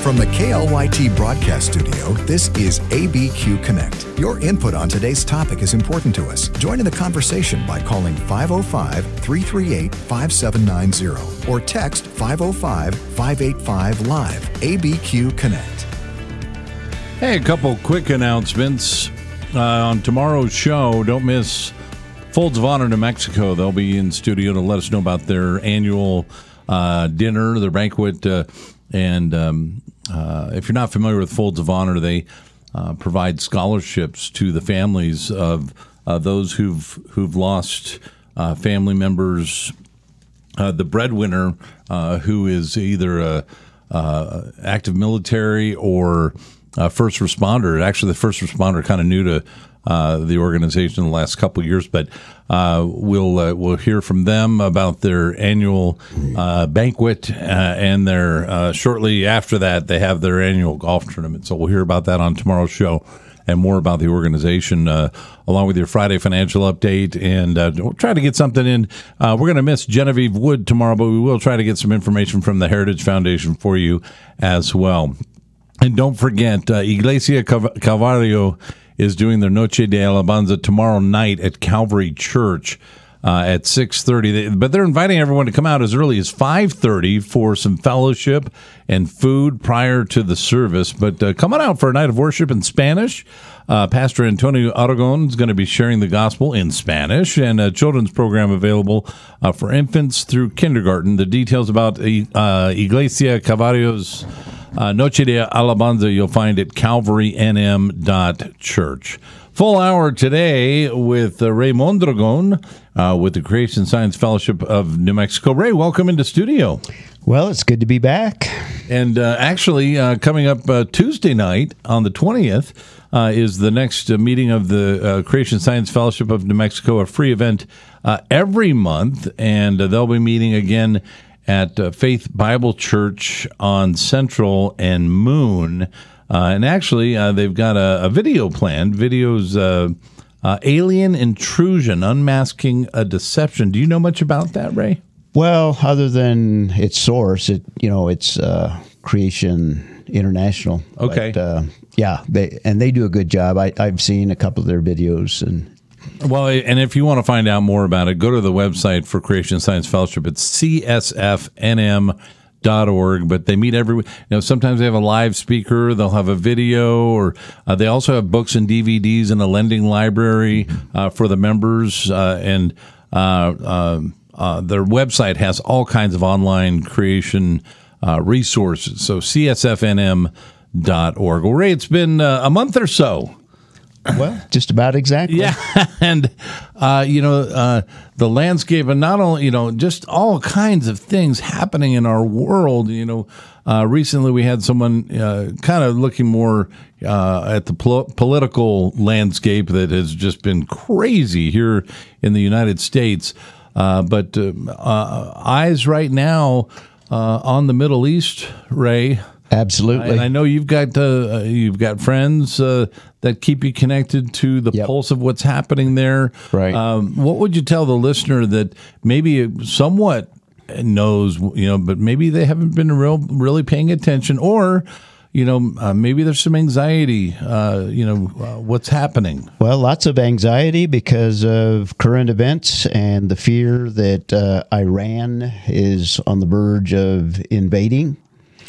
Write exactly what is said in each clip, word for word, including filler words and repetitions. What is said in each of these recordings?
From the K L Y T broadcast studio, this is A B Q Connect. Your input on today's topic is important to us. Join in the conversation by calling five oh five, three three eight, five seven nine zero or text five oh five, five eight five, live. A B Q Connect. Hey, a couple quick announcements. Uh, on tomorrow's show, don't miss Folds of Honor New Mexico. They'll be in studio to let us know about their annual uh, dinner, their banquet, uh, and um, uh, if you're not familiar with Folds of Honor, they uh, provide scholarships to the families of uh, those who've who've lost uh, family members. Uh, the breadwinner, uh, who is either a, a active military or a first responder. Actually, the first responder kind of new to uh, the organization in the last couple of years, but uh, we'll uh, we'll hear from them about their annual uh, banquet, uh, and their uh, shortly after that they have their annual golf tournament. So we'll hear about that on tomorrow's show and more about the organization, uh, along with your Friday financial update. And uh, we'll try to get something in. Uh, we're going to miss Genevieve Wood tomorrow, but we will try to get some information from the Heritage Foundation for you as well. And don't forget, uh, Iglesia Calvario is doing their Noche de Alabanza tomorrow night at Calvary Church uh, at six thirty. But they're inviting everyone to come out as early as five thirty for some fellowship and food prior to the service. But uh, come on out for a night of worship in Spanish. Uh, Pastor Antonio Aragon is going to be sharing the gospel in Spanish, and a children's program available uh, for infants through kindergarten. The details about uh, Iglesia Calvario's Uh, Noche de Alabanza you'll find at calvary n m dot church. Full hour today with uh, Ray Mondragon uh, with the Creation Science Fellowship of New Mexico. Ray, welcome into studio. Well, it's good to be back. And uh, actually, uh, coming up uh, Tuesday night on the twentieth uh, is the next uh, meeting of the uh, Creation Science Fellowship of New Mexico, a free event uh, every month, and uh, they'll be meeting again at uh, Faith Bible Church on Central and Moon. Uh, and actually, uh, they've got a, a video planned. Videos, uh, uh, Alien Intrusion, Unmasking a Deception. Do you know much about that, Ray? Well, other than its source, it you know, it's uh, Creation International. Okay. But, uh, yeah, they and they do a good job. I, I've seen a couple of their videos, and well, and if you want to find out more about it, go to the website for Creation Science Fellowship. It's c s f n m dot org. But they meet every, you know, sometimes they have a live speaker, they'll have a video, or uh, they also have books and D V Ds and a lending library uh, for the members. Uh, and uh, uh, uh, their website has all kinds of online creation uh, resources. So c s f n m dot org. Well, Ray, it's been uh, a month or so. Well, just about exactly. Yeah, and, uh, you know, uh, the landscape, and not only, you know, just all kinds of things happening in our world. You know, uh, recently we had someone uh, kind of looking more uh, at the pol- political landscape that has just been crazy here in the United States. Uh, but uh, uh, eyes right now uh, on the Middle East, Ray. Absolutely. And I know you've got uh, you've got friends uh, that keep you connected to the Yep. pulse of what's happening there. Right. Um, what would you tell the listener that maybe somewhat knows, you know, but maybe they haven't been real really paying attention, or, you know, uh, maybe there's some anxiety, uh, you know, uh, what's happening? Well, lots of anxiety because of current events and the fear that uh, Iran is on the verge of invading.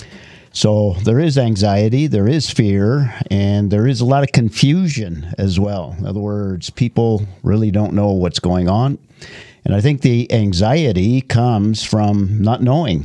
So there is anxiety, there is fear, and there is a lot of confusion as well. In other words, people really don't know what's going on. And I think the anxiety comes from not knowing.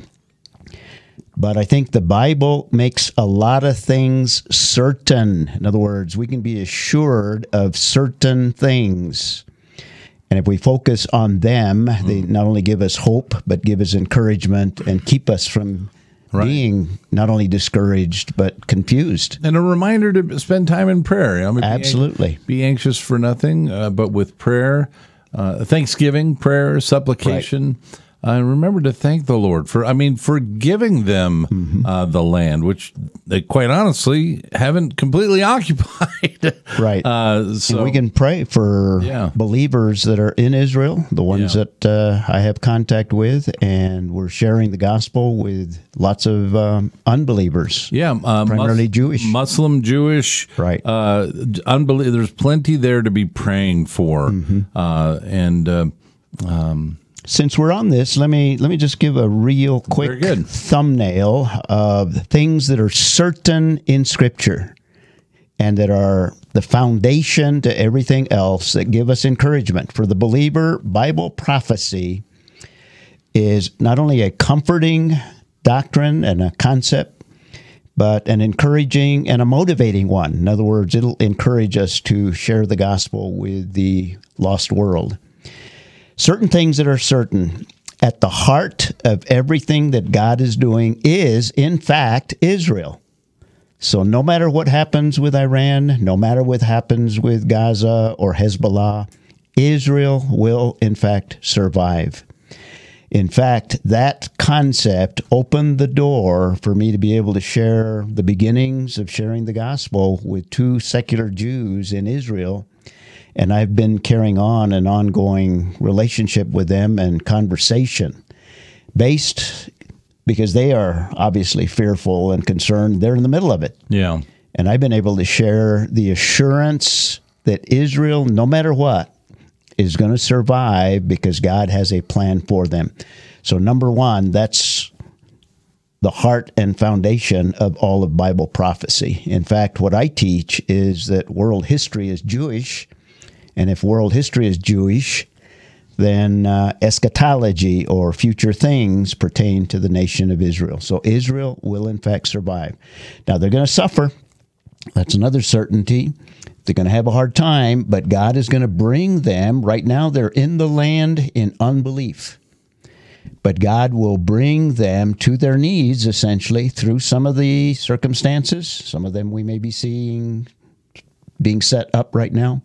But I think the Bible makes a lot of things certain. In other words, we can be assured of certain things. And if we focus on them, mm. they not only give us hope, but give us encouragement and keep us from Right. being not only discouraged, but confused. And a reminder to spend time in prayer. I mean, Absolutely. Be, ang- be anxious for nothing, uh, but with prayer, uh, thanksgiving, prayer, supplication. Right. Uh, and remember to thank the Lord for, I mean, for giving them mm-hmm. uh, the land, which they quite honestly haven't completely occupied. Right. Uh, so and we can pray for Yeah. believers that are in Israel, the ones Yeah. that uh, I have contact with, and we're sharing the gospel with lots of um, unbelievers. Yeah, uh, primarily Mus- Jewish. Muslim, Jewish, Right. Uh, unbelie- There's plenty there to be praying for, Mm-hmm. uh, and uh, um, Since we're on this, let me let me just give a real quick Very good. thumbnail of things that are certain in Scripture and that are the foundation to everything else that give us encouragement. For the believer, Bible prophecy is not only a comforting doctrine and a concept, but an encouraging and a motivating one. In other words, it'll encourage us to share the gospel with the lost world. Certain things that are certain at the heart of everything that God is doing is, in fact, Israel. So no matter what happens with Iran, no matter what happens with Gaza or Hezbollah, Israel will, in fact, survive. In fact, that concept opened the door for me to be able to share the beginnings of sharing the gospel with two secular Jews in Israel. And I've been carrying on an ongoing relationship with them and conversation based because they are obviously fearful and concerned. They're in the middle of it. yeah, And I've been able to share the assurance that Israel, no matter what, is going to survive because God has a plan for them. So number one, that's the heart and foundation of all of Bible prophecy. In fact, what I teach is that world history is Jewish. And if world history is Jewish, then uh, eschatology or future things pertain to the nation of Israel. So Israel will, in fact, survive. Now, they're going to suffer. That's another certainty. They're going to have a hard time, but God is going to bring them. Right now, they're in the land in unbelief. But God will bring them to their knees, essentially, through some of the circumstances. Some of them we may be seeing being set up right now.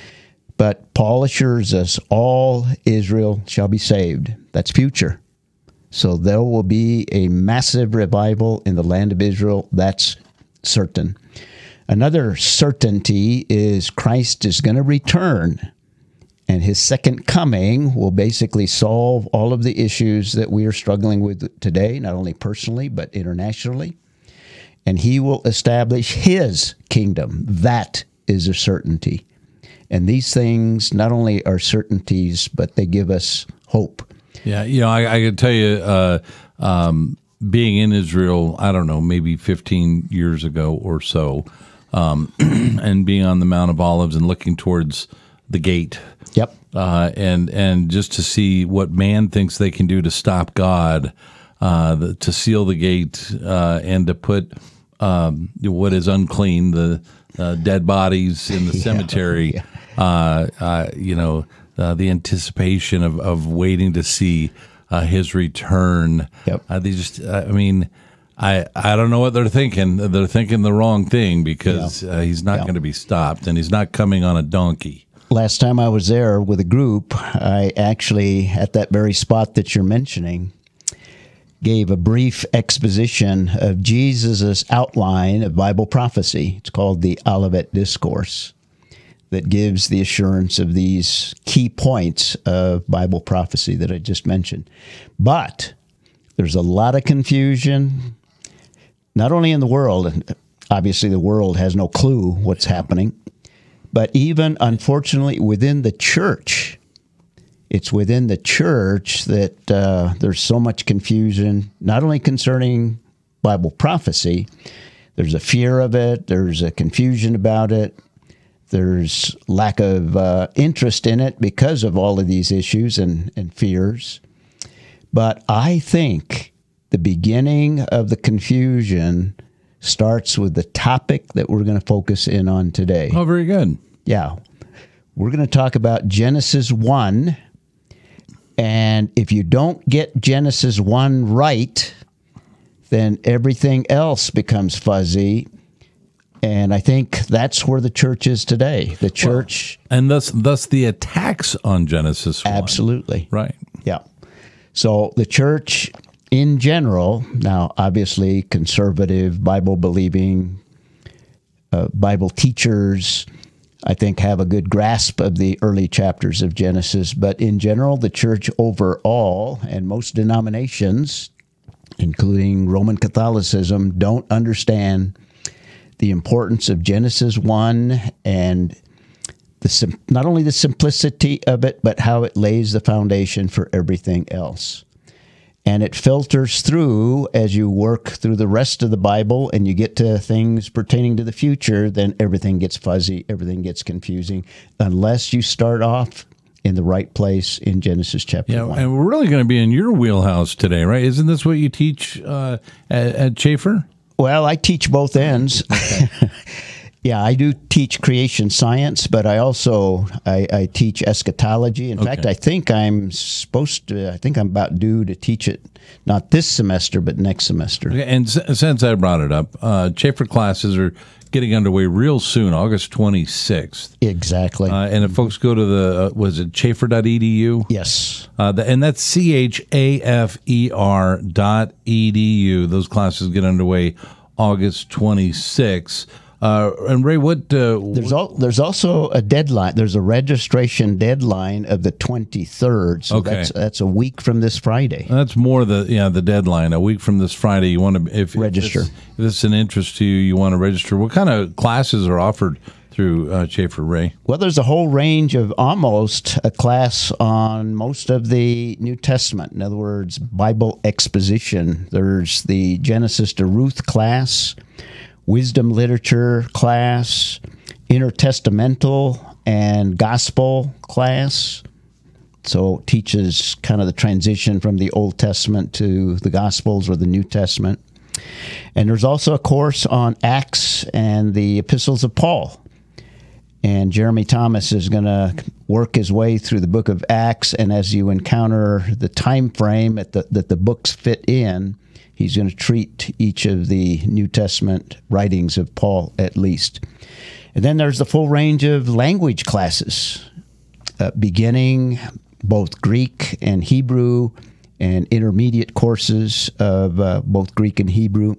But Paul assures us all Israel shall be saved. That's future. So there will be a massive revival in the land of Israel. That's certain. Another certainty is Christ is going to return, and his second coming will basically solve all of the issues that we are struggling with today, not only personally, but internationally. And he will establish his kingdom. That is a certainty. And these things not only are certainties, but they give us hope. yeah. You know, I, I can tell you, uh, um, being in Israel, I don't know, maybe fifteen years ago or so, um, and being on the Mount of Olives and looking towards the gate. Yep. Uh, and and just to see what man thinks they can do to stop God, uh, the, to seal the gate, uh, and to put um, what is unclean, the uh, dead bodies in the Yeah, cemetery. yeah. Uh, uh, you know, uh, the anticipation of, of waiting to see uh, his return. Yep. Uh, they just, uh, I mean, I I don't know what they're thinking. They're thinking the wrong thing because uh, he's not Yeah. going to be stopped, and he's not coming on a donkey. Last time I was there with a group, I actually, at that very spot that you're mentioning, gave a brief exposition of Jesus' outline of Bible prophecy. It's called the Olivet Discourse, that gives the assurance of these key points of Bible prophecy that I just mentioned. But there's a lot of confusion, not only in the world, and obviously the world has no clue what's happening, but even, unfortunately, within the church. It's within the church that uh, there's so much confusion, not only concerning Bible prophecy, there's a fear of it, there's a confusion about it, there's lack of uh, interest in it because of all of these issues and, and fears. But I think the beginning of the confusion starts with the topic that we're going to focus in on today. Oh, very good. Yeah. We're going to talk about Genesis one. And if you don't get Genesis one right, then everything else becomes fuzzy. And I think that's where the church is today. The church. Well, and thus, thus the attacks on Genesis one. Absolutely. Right. Yeah. So the church in general, now obviously conservative, Bible-believing, uh, Bible teachers, I think, have a good grasp of the early chapters of Genesis. But in general, the church overall and most denominations, including Roman Catholicism, don't understand the importance of Genesis one and the sim- not only the simplicity of it, but how it lays the foundation for everything else. And it filters through as you work through the rest of the Bible and you get to things pertaining to the future, then everything gets fuzzy, everything gets confusing, unless you start off in the right place in Genesis chapter yeah, one. And we're really going to be in your wheelhouse today, right? Isn't this what you teach uh, at, at Chafer? Well, I teach both ends. Okay. Yeah, I do teach creation science, but I also I, I teach eschatology. In okay. fact, I think I'm supposed to. I think I'm about due to teach it, not this semester, but next semester. Okay, and s- since I brought it up, uh, Chafer classes are getting underway real soon, August twenty-sixth. Exactly. Uh, and if folks go to the uh, was it chafer dot e d u? Yes. Uh, the, and that's C H A F E R dot E D U. Those classes get underway August twenty-sixth. Uh, and Ray, what? Uh, there's al- there's also a deadline. There's a registration deadline of the twenty-third. So okay. that's that's a week from this Friday. That's more the yeah the deadline. A week from this Friday, you want to if register. If it's, if it's an interest to you, you want to register. What kind of classes are offered through uh, Chafer, Ray? Well, there's a whole range of almost a class on most of the New Testament. In other words, Bible exposition. There's the Genesis to Ruth class, wisdom literature class, intertestamental and gospel class. So it teaches kind of the transition from the Old Testament to the Gospels or the New Testament. And there's also a course on Acts and the epistles of Paul. And Jeremy Thomas is going to work his way through the book of Acts, and as you encounter the time frame at the, that the books fit in, he's going to treat each of the New Testament writings of Paul at least. And then there's the full range of language classes, uh, beginning both Greek and Hebrew, and intermediate courses of uh, both Greek and Hebrew.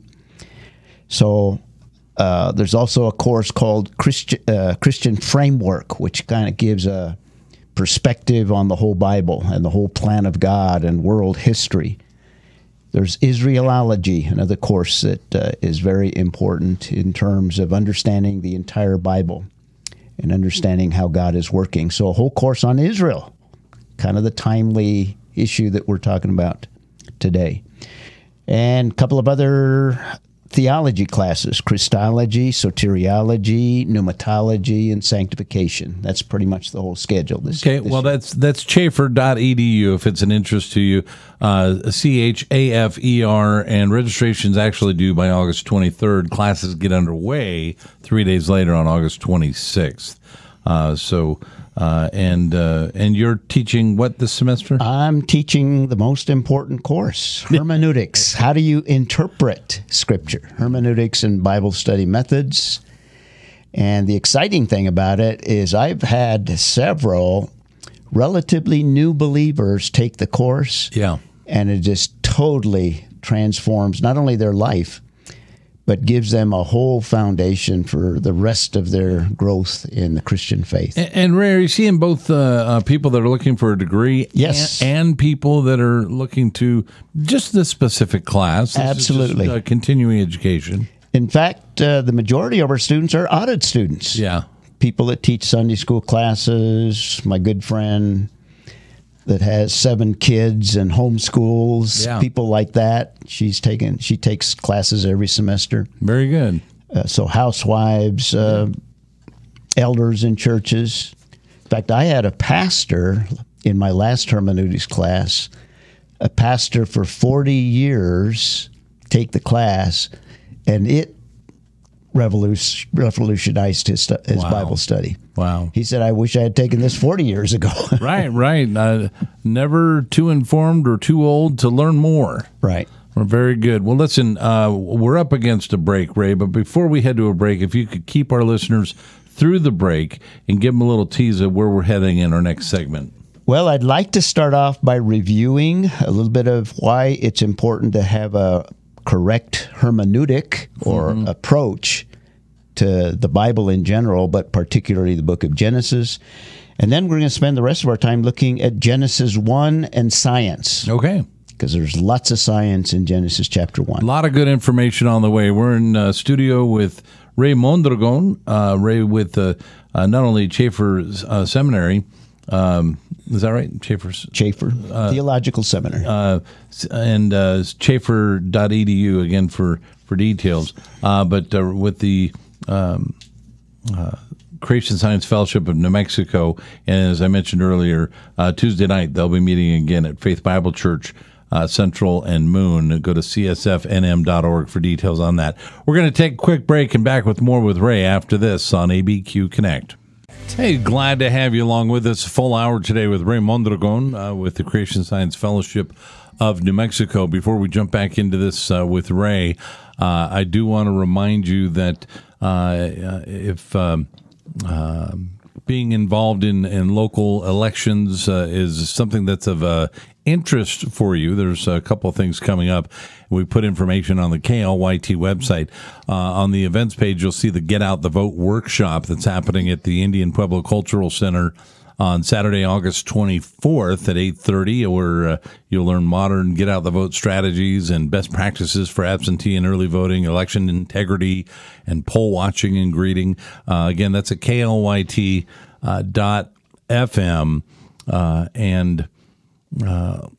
So uh, there's also a course called Christi- uh, Christian Framework, which kind of gives a perspective on the whole Bible and the whole plan of God and world history. There's Israelology, another course that uh, is very important in terms of understanding the entire Bible and understanding how God is working. So a whole course on Israel, kind of the timely issue that we're talking about today. And a couple of other theology classes, Christology, Soteriology, Pneumatology, and Sanctification. That's pretty much the whole schedule. This, okay, this well, year. that's that's chafer dot e d u if it's an interest to you. Uh, C H A F E R, and registration's actually due by August twenty-third. Classes get underway three days later on August twenty-sixth. Uh, so... Uh, and uh, and you're teaching what this semester? I'm teaching the most important course, hermeneutics. How do you interpret Scripture? Hermeneutics and Bible study methods. And the exciting thing about it is I've had several relatively new believers take the course. Yeah. And it just totally transforms not only their life, but gives them a whole foundation for the rest of their growth in the Christian faith. And, and Ray, are you seeing both uh, uh, people that are looking for a degree yes. and, and people that are looking to just the specific class? This Absolutely. Is just, uh, continuing education. In fact, uh, the majority of our students are audit students. Yeah. People that teach Sunday school classes, my good friend that has seven kids and homeschools, yeah. people like that. She's taken. She takes classes every semester. Very good. Uh, so housewives, uh, elders in churches. In fact, I had a pastor in my last hermeneutics class, a pastor for forty years take the class, and it revolution, revolutionized his, his wow. Bible study. Wow. He said, I wish I had taken this forty years ago. right, right. Uh, never too informed or too old to learn more. Right. Well, very good. Well, listen, uh, we're up against a break, Ray, but before we head to a break, if you could keep our listeners through the break and give them a little tease of where we're heading in our next segment. Well, I'd like to start off by reviewing a little bit of why it's important to have a correct hermeneutic or mm-hmm. approach to the Bible in general, but particularly the book of Genesis. And then we're going to spend the rest of our time looking at Genesis one and science. Okay. Because there's lots of science in Genesis chapter one. A lot of good information on the way. We're in uh, studio with Ray Mondragon, uh, Ray with uh, uh, not only Chafer uh, Seminary, um, is that right? Chafer's Chafer uh, Theological Seminary, uh, and uh, chafer dot e d u again for for details. Uh, but uh, with the um, uh, Creation Science Fellowship of New Mexico, and as I mentioned earlier, uh, Tuesday night they'll be meeting again at Faith Bible Church. Uh, Central and Moon. Go to c s f n m dot org for details on that. We're going to take a quick break and back with more with Ray after this on A B Q Connect. Hey, glad to have you along with us. Full hour today with Ray Mondragon uh, with the Creation Science Fellowship of New Mexico. Before we jump back into this uh, with Ray, uh, I do want to remind you that uh, if um, uh, being involved in, in local elections uh, is something that's of uh, interest for you, there's a couple of things coming up. We put information on the K L Y T website. Uh, on the events page, you'll see the Get Out the Vote workshop that's happening at the Indian Pueblo Cultural Center on Saturday, August twenty-fourth at eight thirty, where uh, you'll learn modern Get Out the Vote strategies and best practices for absentee and early voting, election integrity, and poll watching and greeting. Uh, again, that's at K L Y T dot F M, uh, and uh,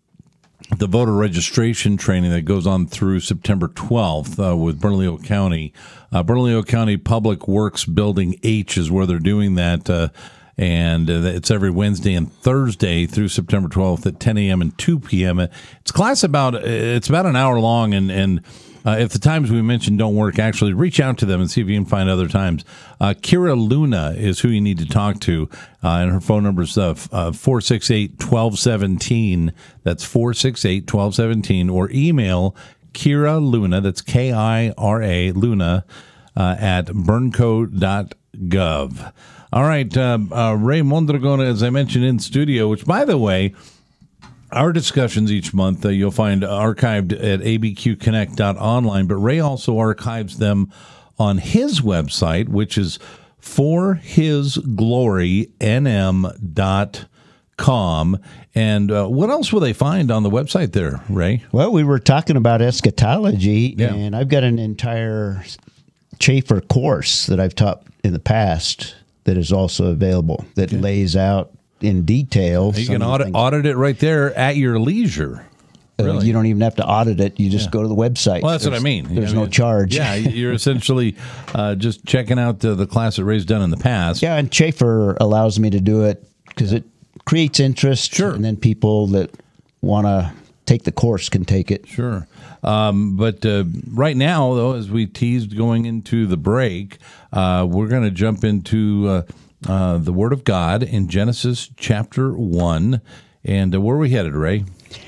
the voter registration training that goes on through September twelfth uh, with Bernalillo County. Uh, Bernalillo County Public Works Building H is where they're doing that, uh, and uh, it's every Wednesday and Thursday through September twelfth at ten a.m. and two p.m. It's class about it's about an hour long, and and uh, if the times we mentioned don't work, actually reach out to them and see if you can find other times. Uh, Kira Luna is who you need to talk to, uh, and her phone number is uh, uh, four six eight, one two one seven. That's four six eight, one two one seven, or email Kira Luna, that's K I R A, Luna, uh, at burnco dot gov. All right, uh, uh, Ray Mondragon, as I mentioned, in studio, which, by the way, our discussions each month uh, you'll find archived at a b q connect dot online, but Ray also archives them on his website, which is for his glory n m dot com. And uh, what else will they find on the website there, Ray? Well, we were talking about eschatology, yeah. and I've got an entire Chafer course that I've taught in the past that is also available that okay. lays out in detail. You can audit, audit it right there at your leisure. Really? Uh, you don't even have to audit it. You just yeah. go to the website. Well, that's there's, what I mean. There's I mean, no charge. Yeah, you're essentially uh, just checking out uh, the class that Ray's done in the past. Yeah, and Chafer allows me to do it because it creates interest. Sure. And then people that want to take the course can take it. Sure. Um, but uh, right now, though, as we teased going into the break, uh, we're going to jump into uh, uh, the Word of God in Genesis chapter one. And uh, where are we headed, Ray?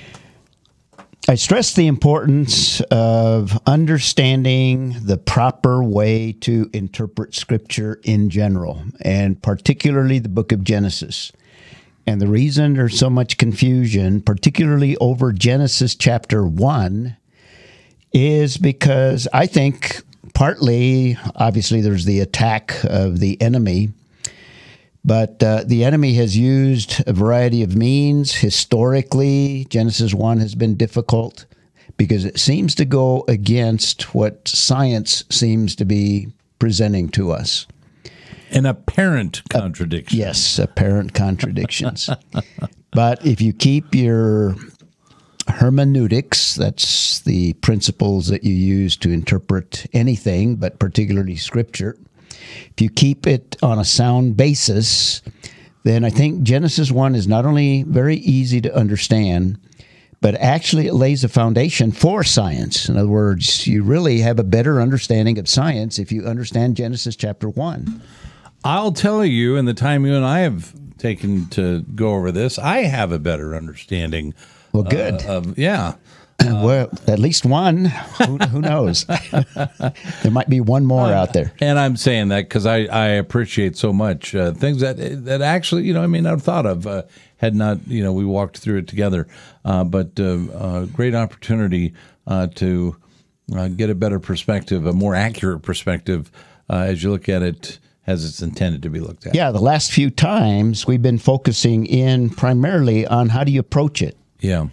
I stress the importance of understanding the proper way to interpret Scripture in general, and particularly the book of Genesis. And the reason there's so much confusion, particularly over Genesis chapter one, is because I think partly, obviously, there's the attack of the enemy, but uh, the enemy has used a variety of means. Historically, Genesis one has been difficult because it seems to go against what science seems to be presenting to us. An apparent contradiction. Uh, yes, apparent contradictions. But if you keep your hermeneutics, that's the principles that you use to interpret anything, but particularly Scripture, if you keep it on a sound basis, then I think Genesis one is not only very easy to understand, but actually it lays a foundation for science. In other words, you really have a better understanding of science if you understand Genesis chapter one. I'll tell you, in the time you and I have taken to go over this, I have a better understanding. Well, good. Uh, of, yeah. Well, at least one. Who, who knows? There might be one more out there. And I'm saying that because I, I appreciate so much uh, things that that actually, you know, I may not have thought of uh, had not, you know, we walked through it together. Uh, but uh, uh, great opportunity uh, to uh, get a better perspective, a more accurate perspective uh, as you look at it as it's intended to be looked at. Yeah, the last few times we've been focusing in primarily on how do you approach it. Yeah.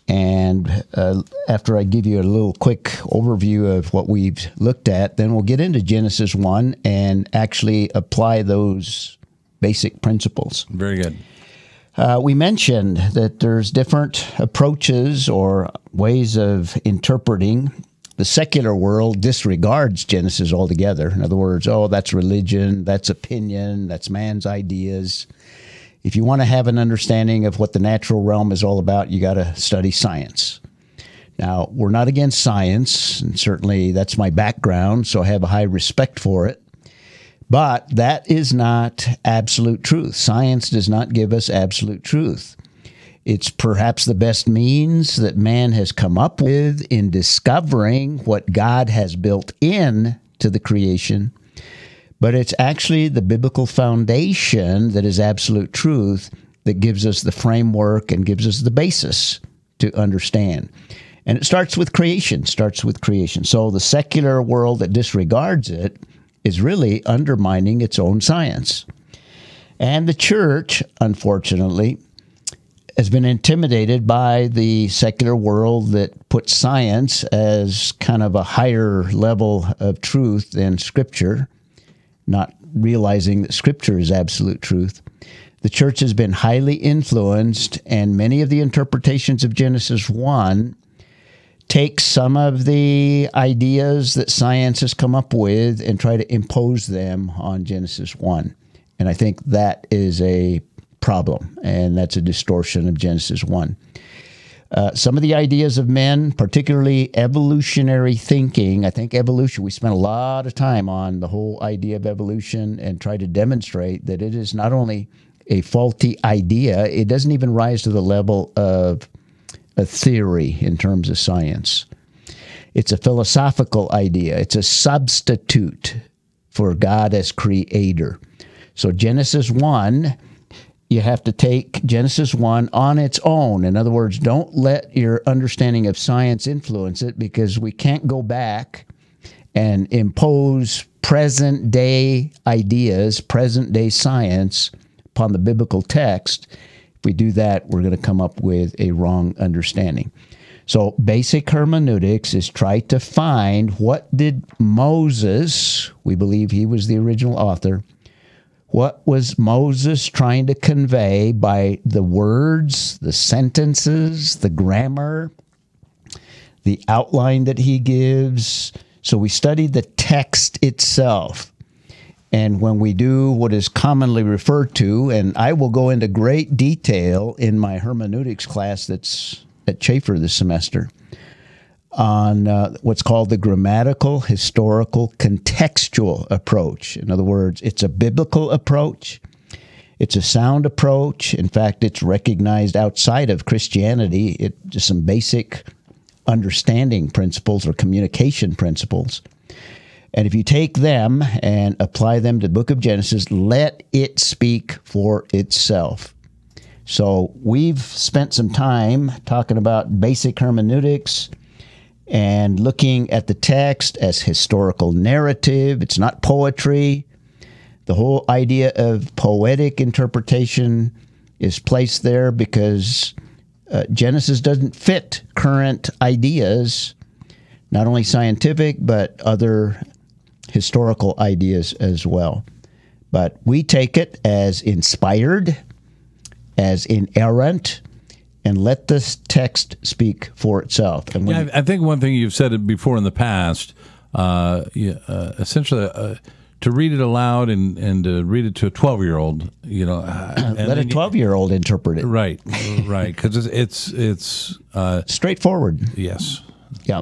And uh, after I give you a little quick overview of what we've looked at, then we'll get into Genesis one and actually apply those basic principles. Very good. Uh, we mentioned that there's different approaches or ways of interpreting. The secular world disregards Genesis altogether. In other words, oh, that's religion, that's opinion, that's man's ideas. If you want to have an understanding of what the natural realm is all about, you got to study science. Now, we're not against science, and certainly that's my background, so I have a high respect for it. But that is not absolute truth. Science does not give us absolute truth. It's perhaps the best means that man has come up with in discovering what God has built in to the creation. But it's actually the biblical foundation that is absolute truth that gives us the framework and gives us the basis to understand. And it starts with creation, starts with creation. So the secular world that disregards it is really undermining its own science. And the church, unfortunately, has been intimidated by the secular world that puts science as kind of a higher level of truth than Scripture, not realizing that Scripture is absolute truth. The church has been highly influenced, and many of the interpretations of Genesis one take some of the ideas that science has come up with and try to impose them on Genesis one. And I think that is a problem, and that's a distortion of Genesis one. Uh, some of the ideas of men, particularly evolutionary thinking, I think evolution, we spent a lot of time on the whole idea of evolution and try to demonstrate that it is not only a faulty idea, it doesn't even rise to the level of a theory in terms of science. It's a philosophical idea. It's a substitute for God as creator. So Genesis one, you have to take Genesis one on its own. In other words, don't let your understanding of science influence it, because we can't go back and impose present-day ideas, present-day science upon the biblical text. If we do that, we're going to come up with a wrong understanding. So basic hermeneutics is try to find what did Moses, we believe he was the original author, what was Moses trying to convey by the words, the sentences, the grammar, the outline that he gives? So we study the text itself. And when we do what is commonly referred to, and I will go into great detail in my hermeneutics class that's at Chafer this semester, on uh, what's called the grammatical, historical, contextual approach. In other words, it's a biblical approach. It's a sound approach. In fact, it's recognized outside of Christianity. It just some basic understanding principles or communication principles. And if you take them and apply them to the book of Genesis, let it speak for itself. So we've spent some time talking about basic hermeneutics and looking at the text as historical narrative. It's not poetry. The whole idea of poetic interpretation is placed there because uh, Genesis doesn't fit current ideas, not only scientific, but other historical ideas as well. But we take it as inspired, as inerrant, and let this text speak for itself. And when yeah, I think one thing you've said before in the past, uh, yeah, uh, essentially, uh, to read it aloud and and to read it to a twelve-year-old, you know, uh, let a twelve-year-old interpret it. Right, right, because it's it's, it's uh, straightforward. Yes. Yeah.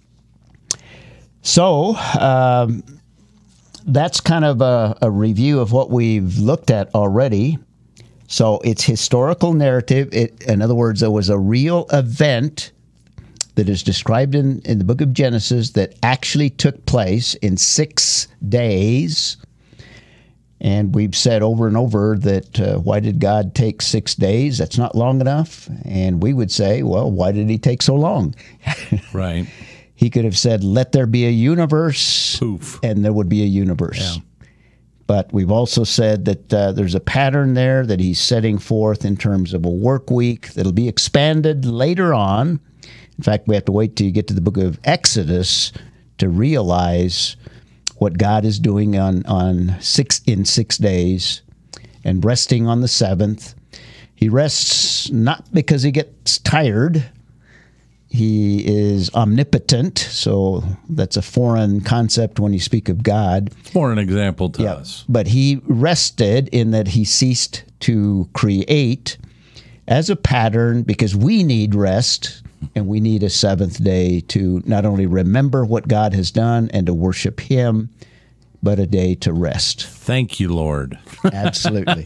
So um, that's kind of a, a review of what we've looked at already. So it's historical narrative. It, in other words, there was a real event that is described in, in the book of Genesis that actually took place in six days. And we've said over and over that uh, why did God take six days? That's not long enough. And we would say, well, why did he take so long? Right. He could have said, let there be a universe, Poof. and there would be a universe. Yeah. But we've also said that uh, there's a pattern there that he's setting forth in terms of a work week that'll be expanded later on. In fact, we have to wait till you get to the book of Exodus to realize what God is doing on, on six in six days and resting on the seventh. He rests not because he gets tired. He is omnipotent, so that's a foreign concept when you speak of God. For an example to Yeah, us. but he rested in that he ceased to create as a pattern because we need rest. And we need a seventh day to not only remember what God has done and to worship him, but a day to rest. Thank you, Lord. Absolutely.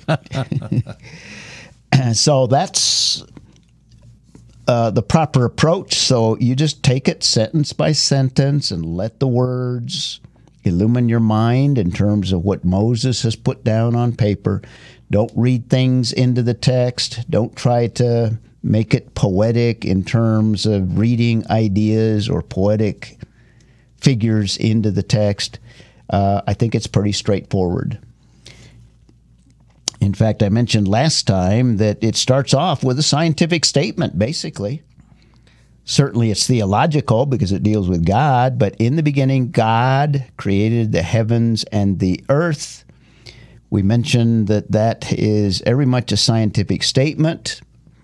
So that's uh, the proper approach. So you just take it sentence by sentence and let the words illumine your mind in terms of what Moses has put down on paper. Don't read things into the text. Don't try to make it poetic in terms of reading ideas or poetic figures into the text. Uh, I think it's pretty straightforward. In fact, I mentioned last time that it starts off with a scientific statement, basically. Certainly it's theological because it deals with God, but in the beginning, God created the heavens and the earth. We mentioned that that is very much a scientific statement.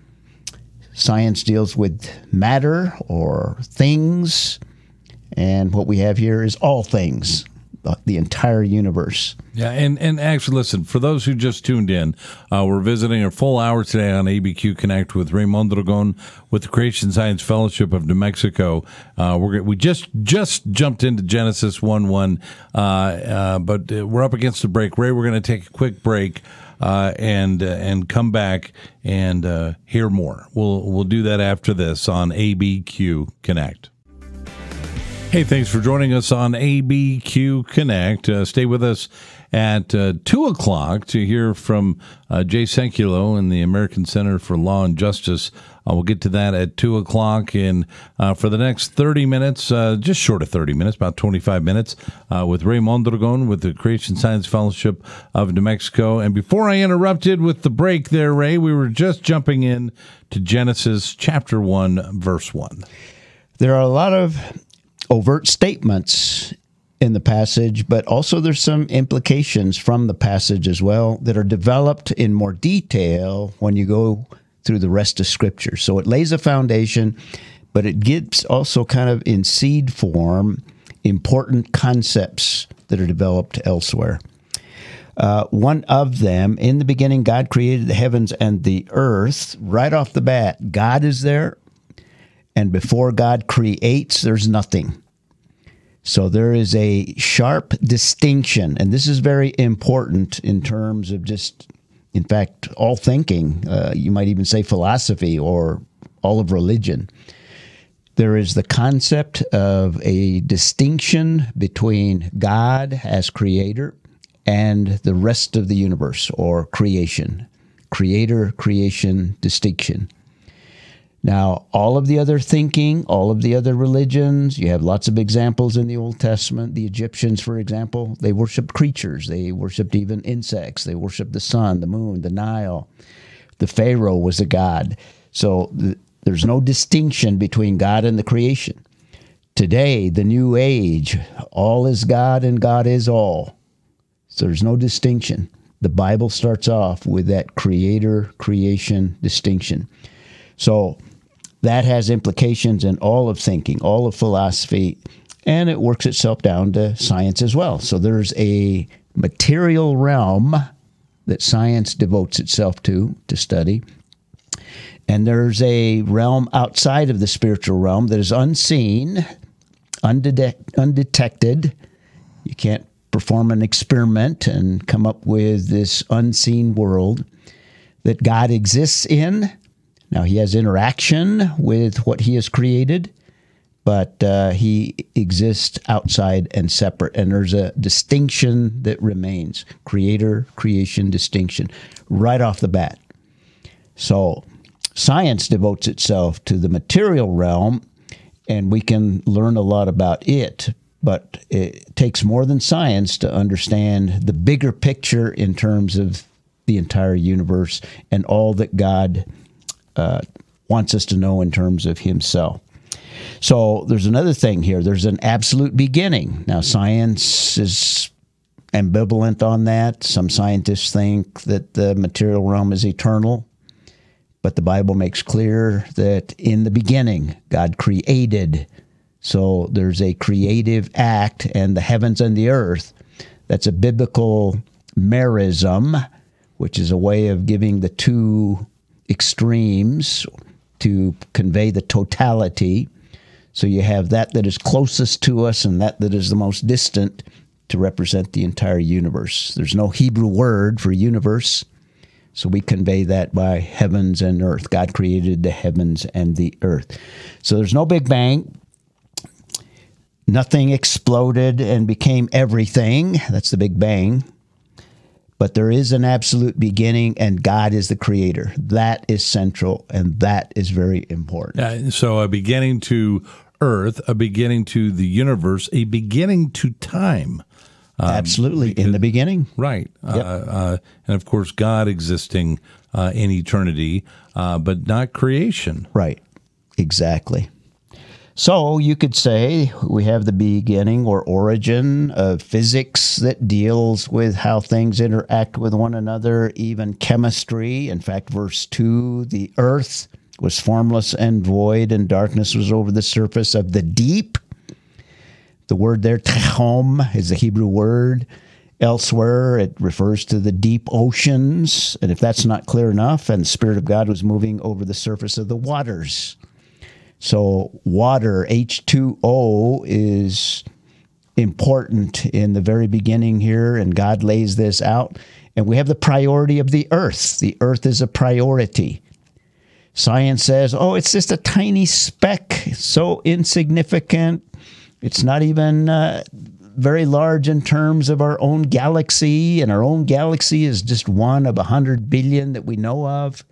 Science deals with matter or things, and what we have here is all things, the entire universe. Yeah, and, and actually, listen, for those who just tuned in, uh, we're visiting a full hour today on A B Q Connect with Ray Mondragon with the Creation Science Fellowship of New Mexico. Uh, we're we just just jumped into Genesis one one, uh, uh, but we're up against the break. Ray, we're going to take a quick break. Uh, and uh, and come back and uh, hear more. We'll we'll do that after this on A B Q Connect. Hey, thanks for joining us on A B Q Connect. Uh, stay with us at uh, two o'clock to hear from uh, Jay Sekulow in the American Center for Law and Justice. Uh, we'll get to that at two o'clock. And uh, for the next thirty minutes, uh, just short of thirty minutes, about twenty-five minutes, uh, with Ray Mondragon with the Creation Science Fellowship of New Mexico. And before I interrupted with the break there, Ray, we were just jumping in to Genesis chapter one, verse one. There are a lot of overt statements in the passage, but also there's some implications from the passage as well that are developed in more detail when you go through the rest of Scripture. So it lays a foundation, but it gives also kind of in seed form important concepts that are developed elsewhere. Uh, one of them, in the beginning, God created the heavens and the earth. Right off the bat, God is there, and before God creates, there's nothing. So there is a sharp distinction, and this is very important in terms of just, in fact, all thinking. Uh, you might even say philosophy or all of religion. There is the concept of a distinction between God as creator and the rest of the universe or creation. Creator, creation, distinction. Now, all of the other thinking, all of the other religions, you have lots of examples in the Old Testament. The Egyptians, for example, they worshiped creatures. They worshiped even insects. They worshiped the sun, the moon, the Nile. The Pharaoh was a god. So th- there's no distinction between God and the creation. Today, the new age, all is God and God is all. So there's no distinction. The Bible starts off with that creator-creation distinction. So that has implications in all of thinking, all of philosophy, and it works itself down to science as well. So there's a material realm that science devotes itself to, to study, and there's a realm outside of the spiritual realm that is unseen, undetect- undetected. You can't perform an experiment and come up with this unseen world that God exists in. Now, he has interaction with what he has created, but uh, he exists outside and separate. And there's a distinction that remains. Creator, creation, distinction, right off the bat. So science devotes itself to the material realm, and we can learn a lot about it. But it takes more than science to understand the bigger picture in terms of the entire universe and all that God uh, wants us to know in terms of himself. So there's another thing here. There's an absolute beginning. Now, science is ambivalent on that. Some scientists think that the material realm is eternal, but the Bible makes clear that in the beginning, God created. So there's a creative act, and the heavens and the earth. That's a biblical merism, which is a way of giving the two extremes to convey the totality. So you have that that is closest to us and that that is the most distant to represent the entire universe. There's no Hebrew word for universe, so we convey that by heavens and earth. God created the heavens and the earth. So there's no Big Bang. Nothing exploded and became everything. That's the Big Bang. But there is an absolute beginning, and God is the creator. That is central, and that is very important. Uh, so a beginning to earth, a beginning to the universe, a beginning to time. Um, Absolutely, because, in the beginning. Right. Yep. Uh, uh, and, of course, God existing uh, in eternity, uh, but not creation. Right. Exactly. So you could say we have the beginning or origin of physics that deals with how things interact with one another, even chemistry. In fact, verse two, the earth was formless and void, and darkness was over the surface of the deep. The word there, tehom, is a Hebrew word. Elsewhere, it refers to the deep oceans. And if that's not clear enough, and the Spirit of God was moving over the surface of the waters. So water, H two O, is important in the very beginning here, and God lays this out. And we have the priority of the earth. The earth is a priority. Science says, oh, it's just a tiny speck, so insignificant. It's not even uh, very large in terms of our own galaxy, and our own galaxy is just one of a hundred billion that we know of.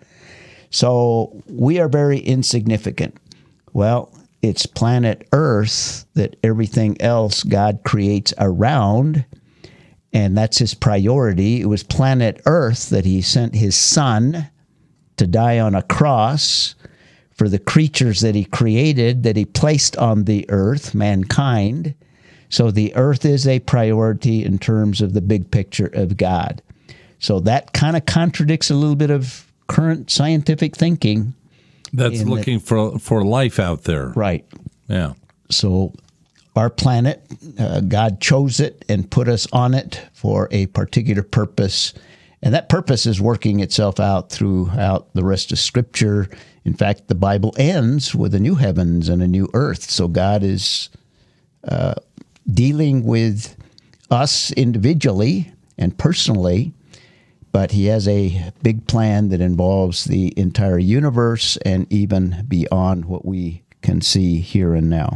So we are very insignificant. Well, it's planet Earth that everything else God creates around, and that's his priority. It was planet Earth that he sent his son to die on a cross for the creatures that he created, that he placed on the earth, mankind. So the earth is a priority in terms of the big picture of God. So that kind of contradicts a little bit of current scientific thinking. That's looking that, for for life out there. Right. Yeah. So our planet, uh, God chose it and put us on it for a particular purpose. And that purpose is working itself out throughout the rest of Scripture. In fact, the Bible ends with a new heavens and a new earth. So God is uh, dealing with us individually and personally, but he has a big plan that involves the entire universe and even beyond what we can see here and now.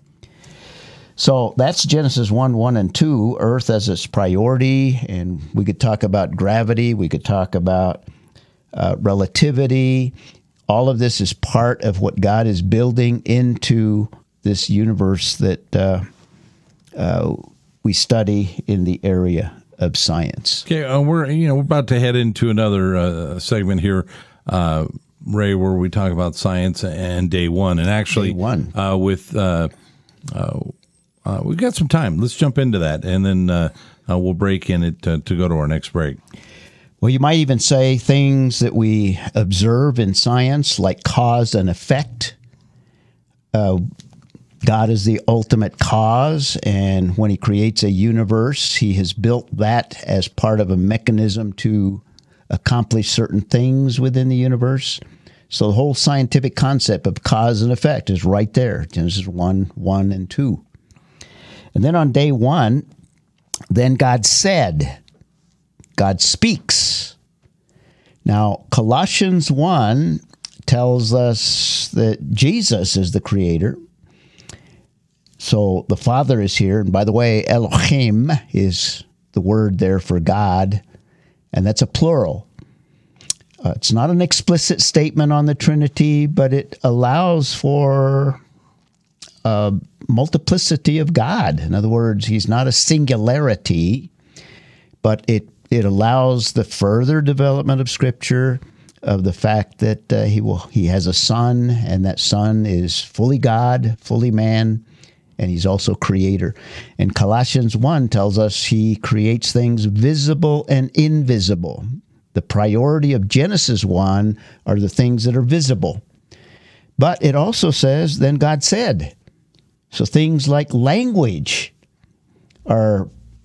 So that's Genesis one, one, and two, earth as its priority, and we could talk about gravity, we could talk about uh, relativity. All of this is part of what God is building into this universe that uh, uh, we study in the area of science. Okay, uh, we're you know we're about to head into another uh, segment here, uh, Ray, where we talk about science and day one, and actually day one. Uh, with uh, uh, uh, we've got some time. Let's jump into that, and then uh, uh, we'll break in it uh, to go to our next break. Well, you might even say things that we observe in science, like cause and effect. Uh, God is the ultimate cause, and when he creates a universe, he has built that as part of a mechanism to accomplish certain things within the universe. So the whole scientific concept of cause and effect is right there, Genesis one, one, and two. And then on day one, then God said, God speaks. Now, Colossians one tells us that Jesus is the creator. So the Father is here. And by the way, Elohim is the word there for God, and that's a plural. Uh, it's not an explicit statement on the Trinity, but it allows for a multiplicity of God. In other words, he's not a singularity, but it, it allows the further development of Scripture, of the fact that uh, he will he has a son, and that son is fully God, fully man, and he's also creator. And Colossians one tells us he creates things visible and invisible. The priority of Genesis one are the things that are visible. But it also says, then God said. So things like language are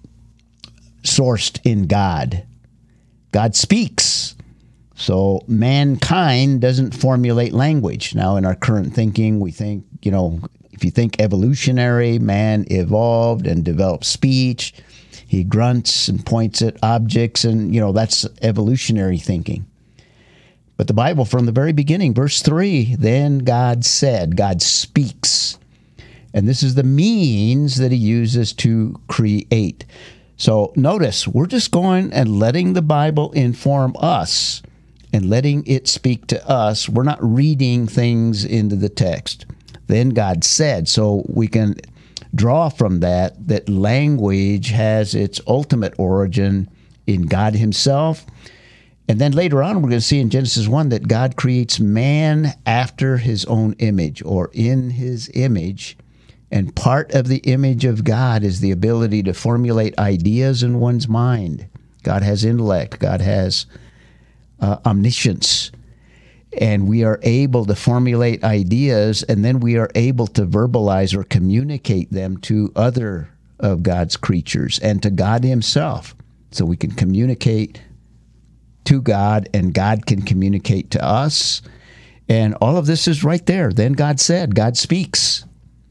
sourced in God. God speaks. So mankind doesn't formulate language. Now, in our current thinking, we think, you know, if you think evolutionary, man evolved and developed speech. He grunts and points at objects, and, you know, that's evolutionary thinking. But the Bible, from the very beginning, verse three, then God said, God speaks. And this is the means that he uses to create. So notice, we're just going and letting the Bible inform us and letting it speak to us. We're not reading things into the text. Then God said, so we can draw from that that language has its ultimate origin in God himself. And then later on, we're going to see in Genesis one that God creates man after his own image, or in his image. And part of the image of God is the ability to formulate ideas in one's mind. God has intellect. God has uh, omniscience. And we are able to formulate ideas, and then we are able to verbalize or communicate them to other of God's creatures and to God himself. So we can communicate to God, and God can communicate to us. And all of this is right there. Then God said, God speaks.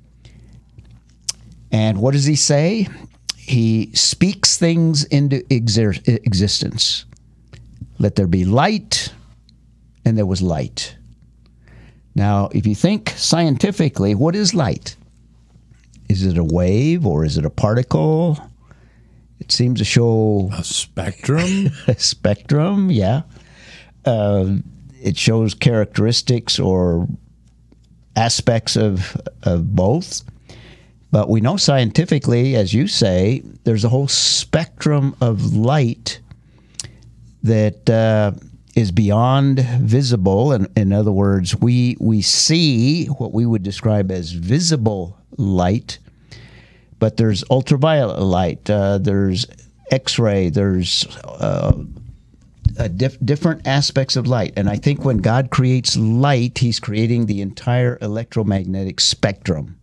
And what does he say? He speaks things into exer- existence. Let there be light. And there was light. Now, if you think scientifically, what is light? Is it a wave, or is it a particle? It seems to show a spectrum. A spectrum, yeah. Uh, it shows characteristics or aspects of of both. But we know scientifically, as you say, there's a whole spectrum of light that Uh, is beyond visible. And in other words, we we see what we would describe as visible light, but there's ultraviolet light, uh, there's X-ray, there's uh, a diff- different aspects of light. And I think when God creates light, he's creating the entire electromagnetic spectrum.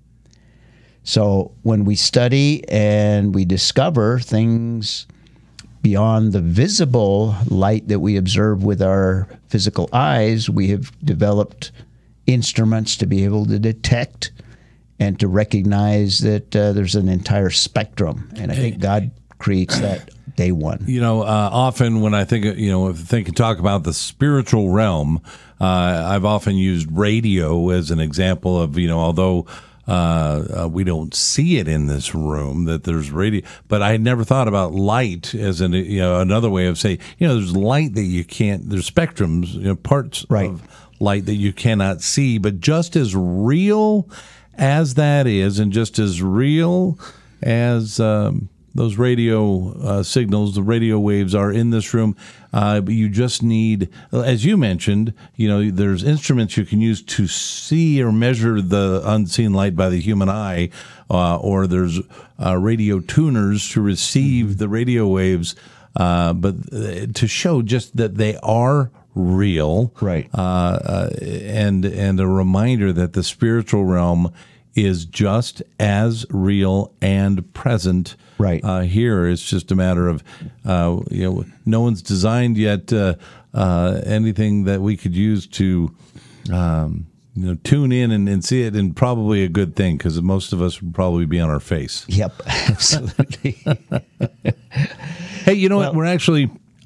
So when we study and we discover things beyond the visible light that we observe with our physical eyes, we have developed instruments to be able to detect and to recognize that uh, there's an entire spectrum. And I think God creates that day one. You know, uh, often when I think, you know, think and talk about the spiritual realm, uh, I've often used radio as an example of, you know, although Uh, uh, we don't see it in this room, that there's radio, but I never thought about light as an, you know, another way of saying, you know, there's light that you can't, there's spectrums, you know, parts right. of light that you cannot see, but just as real as that is, and just as real as um, those radio uh, signals, the radio waves are in this room, uh, you just need, as you mentioned, you know, there's instruments you can use to see or measure the unseen light by the human eye, uh, or there's uh, radio tuners to receive the radio waves, uh, but to show just that they are real, right? Uh, uh, and and a reminder that the spiritual realm is just as real and present, right? Uh, here, it's just a matter of, uh, you know, no one's designed yet uh, uh, anything that we could use to, um, you know, tune in and, and see it, and probably a good thing, because most of us would probably be on our face. Yep, absolutely. Hey, you know well, what? We're actually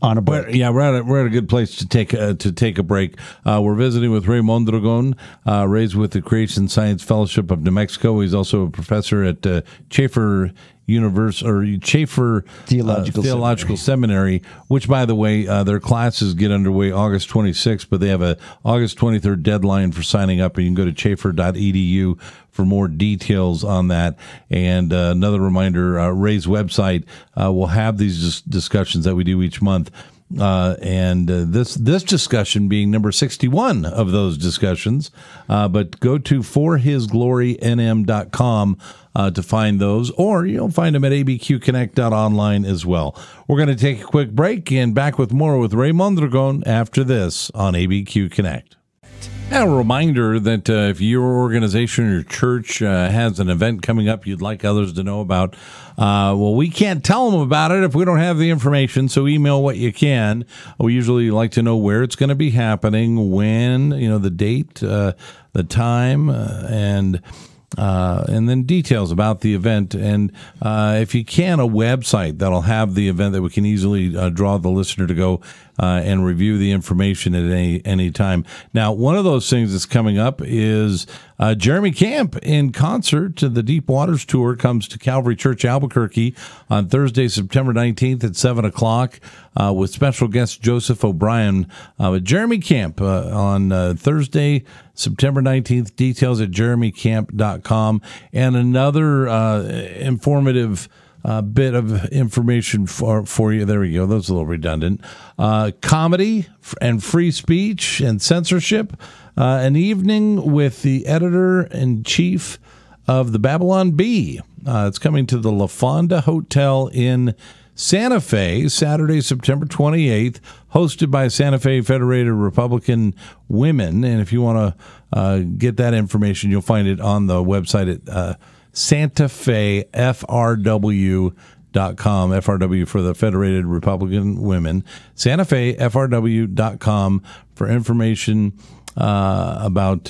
on a break. We're, yeah, we're at, a, we're at a good place to take a, to take a break. Uh, we're visiting with Ray Mondragon, uh, raised with the Creation Science Fellowship of New Mexico. He's also a professor at uh, Chafer University or Chafer Theological, uh, Theological Seminary. Seminary, which, by the way, uh, their classes get underway August twenty-sixth, but they have a August twenty-third deadline for signing up, and you can go to chafer dot e d u for more details on that. And uh, another reminder, uh, Ray's website uh, will have these dis- discussions that we do each month. Uh, and uh, this this discussion being number sixty-one of those discussions. Uh, but go to for his glory n m dot com uh, to find those, or you'll find them at a b q connect dot online as well. We're going to take a quick break and back with more with Ray Mondragon after this on A B Q Connect. And a reminder that uh, if your organization or your church uh, has an event coming up you'd like others to know about, uh, well, we can't tell them about it if we don't have the information, so email what you can. We usually like to know where it's going to be happening, when, you know, the date, uh, the time, uh, and uh, and then details about the event. And uh, if you can, a website that'll have the event that we can easily uh, draw the listener to go Uh, and review the information at any any time. Now, one of those things that's coming up is uh, Jeremy Camp in concert to the Deep Waters Tour comes to Calvary Church Albuquerque on Thursday, September nineteenth at seven o'clock uh, with special guest Joseph O'Brien. Uh, with Jeremy Camp uh, on uh, Thursday, September nineteenth, details at jeremy camp dot com. And another uh, informative A uh, bit of information for for you. There we go. That's a little redundant. Uh, comedy and free speech and censorship. Uh, an evening with the editor-in-chief of the Babylon Bee. Uh, it's coming to the La Fonda Hotel in Santa Fe, Saturday, September twenty-eighth, hosted by Santa Fe Federated Republican Women. And if you want to uh, get that information, you'll find it on the website at uh, Santa Fe F R W dot com. F R W for the Federated Republican Women. Santa Fe F R W dot com for information uh, about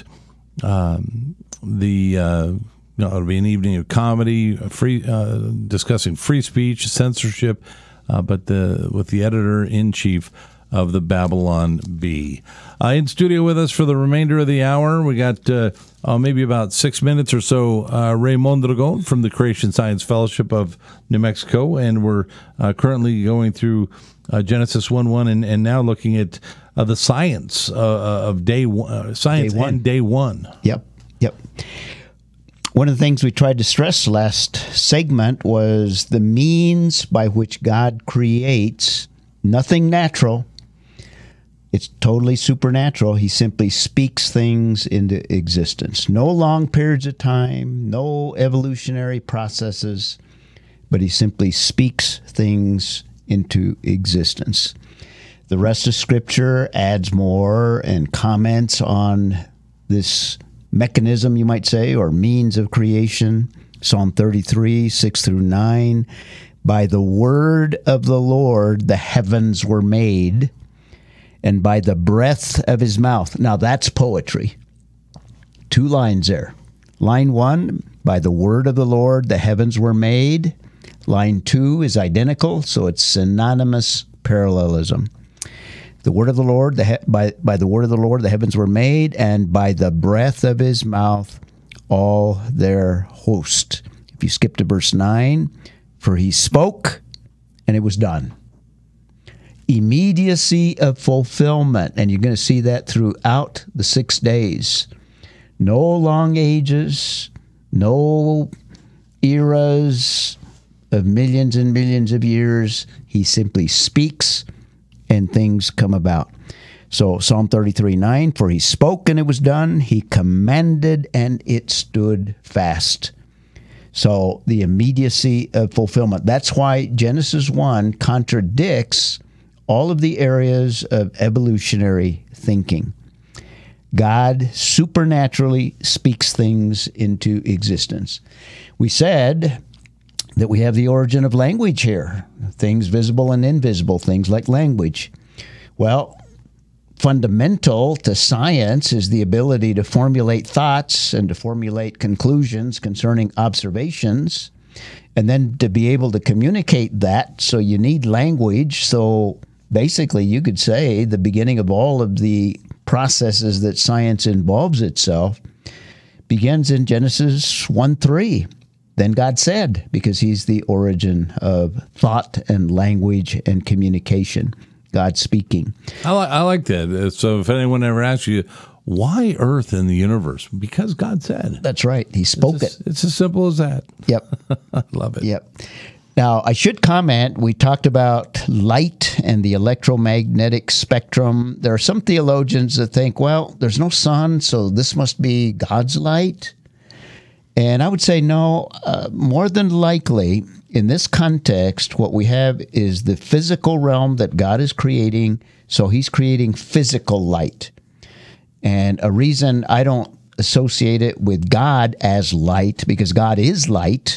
um, the. Uh, you know, it'll be an evening of comedy, free uh, discussing free speech, censorship, uh, but the with the editor in chief of the Babylon Bee. Uh, in studio with us for the remainder of the hour, we got uh, uh, maybe about six minutes or so, uh, Ray Mondragon from the Creation Science Fellowship of New Mexico, and we're uh, currently going through uh, Genesis one one and, and now looking at uh, the science uh, of day one, uh, science day one. and day one. Yep, yep. One of the things we tried to stress last segment was the means by which God creates nothing natural. It's totally supernatural. He simply speaks things into existence. No long periods of time, no evolutionary processes, but he simply speaks things into existence. The rest of Scripture adds more and comments on this mechanism, you might say, or means of creation. Psalm thirty-three, six through nine. By the word of the Lord the heavens were made, and by the breath of his mouth. Now that's poetry. Two lines there. Line one, by the word of the Lord the heavens were made. Line two is identical, so it's synonymous parallelism. The word of the Lord, the he- by, by the word of the Lord the heavens were made, and by the breath of his mouth all their host. If you skip to verse nine, for he spoke, and it was done. Immediacy of fulfillment, and you're going to see that throughout the six days. No long ages, no eras of millions and millions of years. He simply speaks, and things come about. So Psalm thirty-three nine, for he spoke, and it was done. He commanded, and it stood fast. So the immediacy of fulfillment. That's why Genesis one contradicts all of the areas of evolutionary thinking. God supernaturally speaks things into existence. We said that we have the origin of language here, things visible and invisible, things like language. Well, fundamental to science is the ability to formulate thoughts and to formulate conclusions concerning observations, and then to be able to communicate that. So you need language so basically, you could say the beginning of all of the processes that science involves itself begins in Genesis one three. Then God said, because he's the origin of thought and language and communication, God speaking. I, li- I like that. So if anyone ever asks you, why Earth in the universe? Because God said. That's right. He spoke it's it. A, it's as simple as that. Yep. I love it. Yep. Now, I should comment, we talked about light and the electromagnetic spectrum. There are some theologians that think, well, there's no sun, so this must be God's light. And I would say no, uh, more than likely, in this context, what we have is the physical realm that God is creating, so he's creating physical light. And a reason I don't associate it with God as light, because God is light,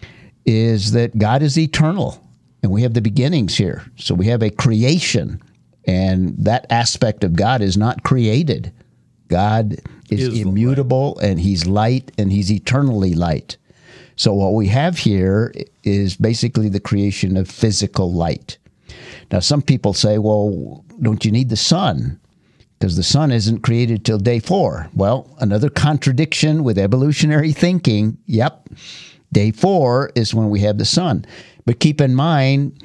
is that God is eternal, and we have the beginnings here. So we have a creation, and that aspect of God is not created. God is, is immutable, and he's light, and he's eternally light. So what we have here is basically the creation of physical light. Now, some people say, well, don't you need the sun? Because the sun isn't created till day four. Well, another contradiction with evolutionary thinking. Yep. Day four is when we have the sun. But keep in mind,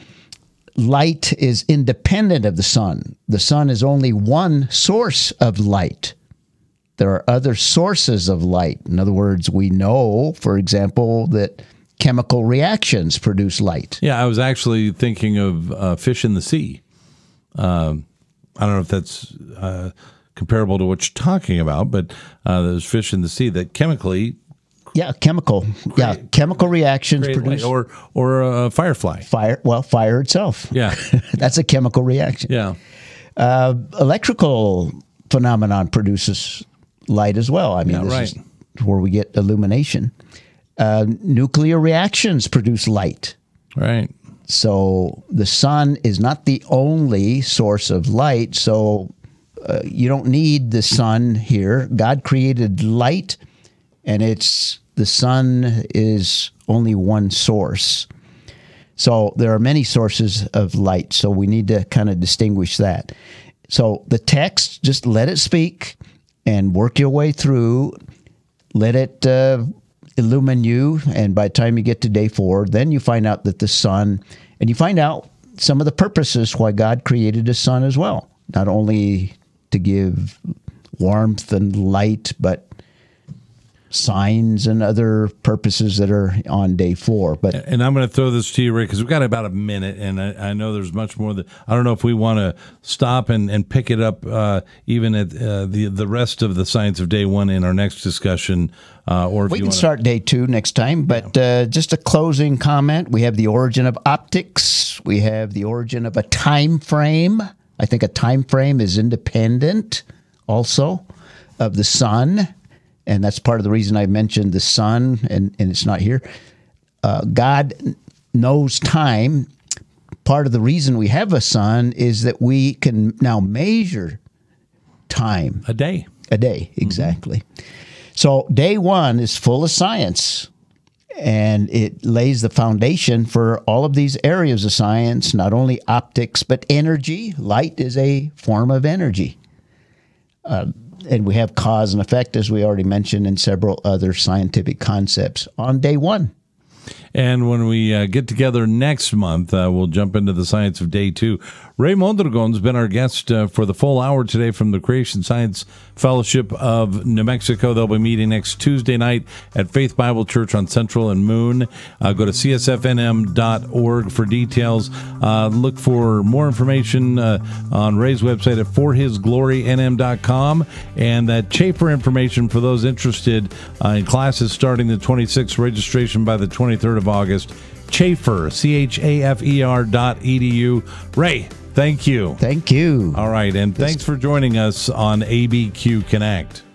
light is independent of the sun. The sun is only one source of light. There are other sources of light. In other words, we know, for example, that chemical reactions produce light. Yeah, I was actually thinking of uh, fish in the sea. Um, I don't know if that's uh, comparable to what you're talking about, but uh, there's fish in the sea that chemically... Yeah, chemical. Create, yeah, chemical reactions produce... Light. Or or a firefly. Fire. Well, fire itself. Yeah. That's a chemical reaction. Yeah. Uh, electrical phenomenon produces light as well. I mean, yeah, this right. is where we get illumination. Uh, nuclear reactions produce light. Right. So the sun is not the only source of light. So uh, you don't need the sun here. God created light, and it's the sun is only one source. So there are many sources of light. So we need to kind of distinguish that. So the text, just let it speak and work your way through. Let it uh, illumine you. And by the time you get to day four, then you find out that the sun, and you find out some of the purposes why God created the sun as well. Not only to give warmth and light, but signs and other purposes that are on day four. But and I'm going to throw this to you, Rick, because we've got about a minute, and I, I know there's much more that I don't know if we want to stop and, and pick it up uh, even at uh, the the rest of the science of day one in our next discussion, uh, or if we you can wanna... start day two next time. But uh, just a closing comment: we have the origin of optics. We have the origin of a time frame. I think a time frame is independent, also, of the sun. And that's part of the reason I mentioned the sun, and, and it's not here. Uh, God knows time. Part of the reason we have a sun is that we can now measure time. A day. A day, exactly. Mm-hmm. So day one is full of science, and it lays the foundation for all of these areas of science, not only optics, but energy. Light is a form of energy. Uh, And we have cause and effect, as we already mentioned, and several other scientific concepts on day one. And when we uh, get together next month, uh, we'll jump into the science of day two. Ray Mondragon's been our guest uh, for the full hour today from the Creation Science Fellowship of New Mexico. They'll be meeting next Tuesday night at Faith Bible Church on Central and Moon. Uh, go to c s f n m dot org for details. Uh, look for more information uh, on Ray's website at for his glory n m dot com, and that Chafer information for those interested uh, in classes starting the twenty-sixth, registration by the twenty-third of August. Chafer, C H A F E R dot E D U. Ray, thank you. Thank you. All right, and thanks for joining us on A B Q Connect.